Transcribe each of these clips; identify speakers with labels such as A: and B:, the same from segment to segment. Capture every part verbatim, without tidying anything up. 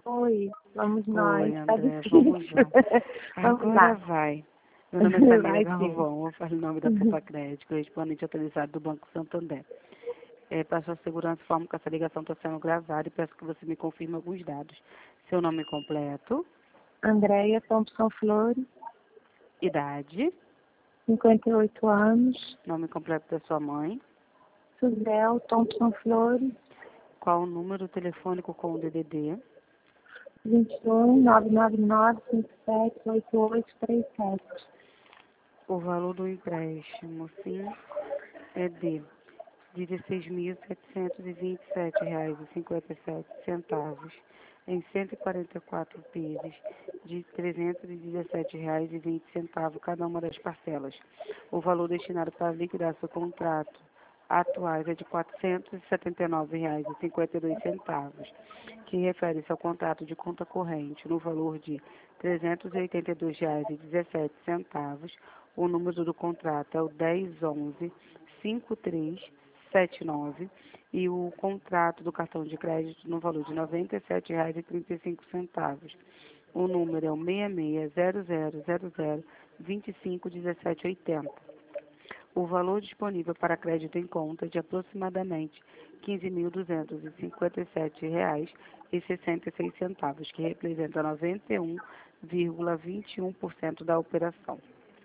A: Oi, vamos nós.
B: Oi,
A: Tá
B: André,
A: difícil.
B: vamos lá.
A: Vamos
B: Agora
A: lá.
B: vai. Meu nome é Samira
A: Vai sim.
B: Galvão, eu falo em nome da Poupa Crédito, correspondente autorizado do Banco Santander. É, para sua segurança, informo que essa ligação está sendo gravada e peço que você me confirme alguns dados. Seu nome completo,
A: Andréia Thompson Flores,
B: idade,
A: cinquenta e oito anos.
B: nome completo da sua mãe,
A: Suzel Thompson Flores,
B: qual o número telefônico com o D D D,
A: vinte e um, nove nove nove, cinco sete oito oito três sete.
B: o valor do empréstimo, sim, é de dezesseis mil setecentos e vinte e sete reais e cinquenta e sete centavos em cento e quarenta e quatro vezes de trezentos e dezessete reais e vinte centavos cada uma das parcelas. O valor destinado para liquidar seu contrato atuais é de quatrocentos e setenta e nove reais e cinquenta e dois centavos, que refere-se ao contrato de conta corrente no valor de trezentos e oitenta e dois reais e dezessete centavos. O número do contrato é o dez onze cinquenta e três setenta e nove e o contrato do cartão de crédito no valor de noventa e sete reais e trinta e cinco centavos. O número é o seis seis zero zero zero zero vinte e cinco dezessete oitenta. O valor disponível para crédito em conta é de aproximadamente quinze mil duzentos e cinquenta e sete reais e sessenta e seis centavos, que representa noventa e um vírgula vinte e um por cento da operação.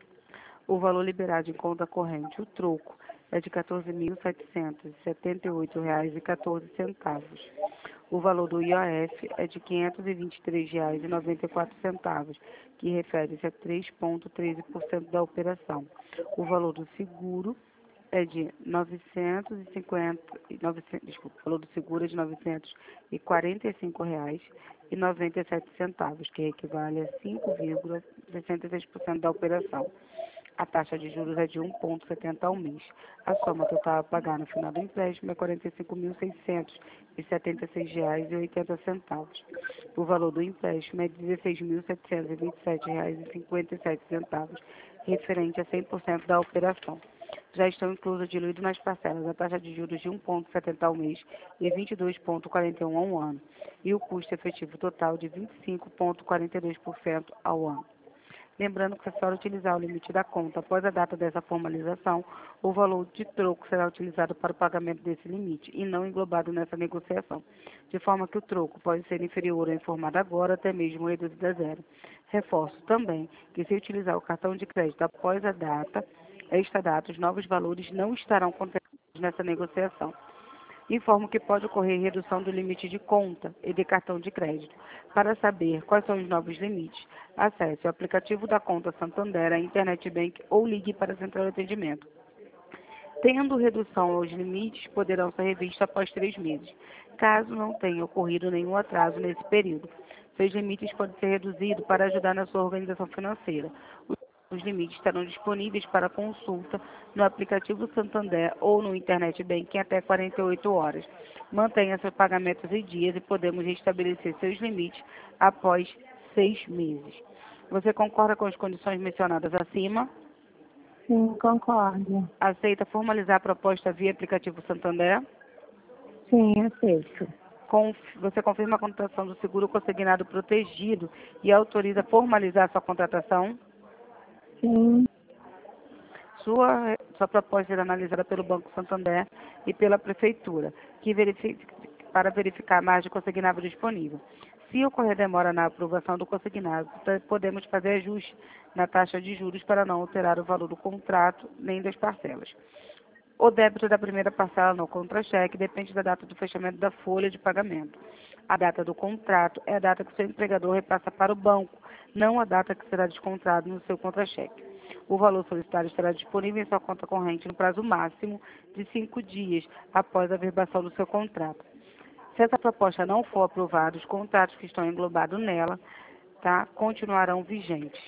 B: O valor liberado em conta corrente, o troco, é de quatorze mil setecentos e setenta e oito reais e quatorze centavos. O valor do I O F é de quinhentos e vinte e três reais e noventa e quatro centavos, que refere-se a três vírgula treze por cento da operação. O valor do seguro é de novecentos e cinquenta, novecentos, desculpa, o valor do seguro é de novecentos e quarenta e cinco reais e noventa e sete centavos, que equivale a cinco vírgula sessenta e seis por cento da operação. A taxa de juros é de um vírgula setenta ao mês. A soma total a pagar no final do empréstimo é quarenta e cinco mil seiscentos e setenta e seis reais e oitenta centavos. O valor do empréstimo é dezesseis mil setecentos e vinte e sete reais e cinquenta e sete centavos, referente a cem por cento da operação. Já estão inclusos diluídos nas parcelas a taxa de juros de um vírgula setenta ao mês e vinte e dois vírgula quarenta e um ao ano, e o custo efetivo total de vinte e cinco vírgula quarenta e dois por cento ao ano. Lembrando que, se a senhora utilizar o limite da conta após a data dessa formalização, o valor de troco será utilizado para o pagamento desse limite e não englobado nessa negociação, de forma que o troco pode ser inferior ao informado agora, até mesmo reduzido a zero. Reforço também que, se utilizar o cartão de crédito após a data, esta data, os novos valores não estarão contemplados nessa negociação. Informo que pode ocorrer redução do limite de conta e de cartão de crédito. Para saber quais são os novos limites, acesse o aplicativo da conta Santander, a Internet Bank ou ligue para a central de atendimento. Tendo redução aos limites, poderão ser revistos após três meses, caso não tenha ocorrido nenhum atraso nesse período. Seus limites podem ser reduzidos para ajudar na sua organização financeira. Os limites estarão disponíveis para consulta no aplicativo Santander ou no Internet Banking até quarenta e oito horas. Mantenha seus pagamentos em dias e podemos restabelecer seus limites após seis meses. Você concorda com as condições mencionadas acima?
A: Sim, concordo.
B: Aceita formalizar a proposta via aplicativo Santander?
A: Sim, aceito.
B: Conf- Você confirma a contratação do seguro consignado protegido e autoriza formalizar sua contratação?
A: Sim,
B: Sua, sua proposta será analisada pelo Banco Santander e pela Prefeitura, que verifica, para verificar a margem consignável disponível. Se ocorrer demora na aprovação do consignado, podemos fazer ajuste na taxa de juros para não alterar o valor do contrato nem das parcelas. O débito da primeira parcela no contra-cheque depende da data do fechamento da folha de pagamento. A data do contrato é a data que o seu empregador repassa para o banco, não a data que será descontado no seu contra-cheque. O valor solicitado estará disponível em sua conta corrente no prazo máximo de cinco dias após a verbação do seu contrato. Se essa proposta não for aprovada, os contratos que estão englobados nela, tá, continuarão vigentes.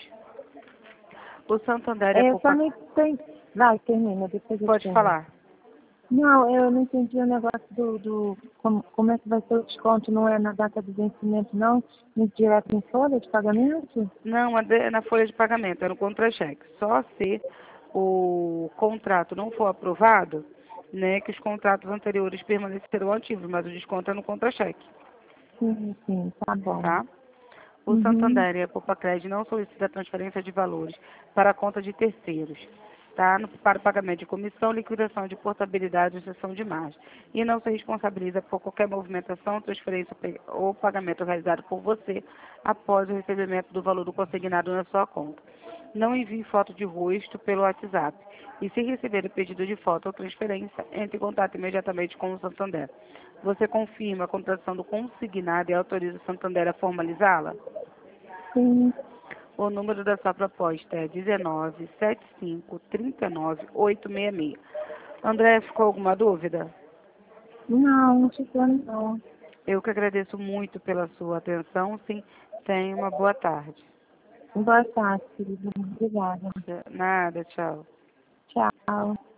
B: O Santander é
A: eu só
B: poupa...
A: não entendi. Vai, termina, depois eu
B: Pode
A: termino.
B: falar.
A: Não, eu não entendi o negócio do, do como, como é que vai ser o desconto, não é na data do vencimento, não? No direto em folha de pagamento?
B: Não, é na folha de pagamento, é no contra-cheque. Só se o contrato não for aprovado, né, que os contratos anteriores permanecerão ativos, mas o desconto é no contra-cheque.
A: sim, sim, tá bom.
B: tá? O
A: Uhum.
B: Santander e a Popacred não solicita transferência de valores para a conta de terceiros, tá? No- Para o pagamento de comissão, liquidação de portabilidade ou gestão de margem. E não se responsabiliza por qualquer movimentação, transferência pe- ou pagamento realizado por você após o recebimento do valor do consignado na sua conta. Não envie foto de rosto pelo WhatsApp. E se receber o pedido de foto ou transferência, entre em contato imediatamente com o Santander. Você confirma a contratação do consignado e autoriza o Santander a formalizá-la?
A: Sim.
B: O número da sua proposta é dezenove, setenta e cinco, trinta e nove, oitocentos e sessenta e seis. André, ficou alguma dúvida?
A: Não, não ficou não.
B: Eu que agradeço muito pela sua atenção. Sim, tenha uma boa tarde.
A: Boa tarde, querida. Obrigada.
B: Nada, tchau.
A: Tchau.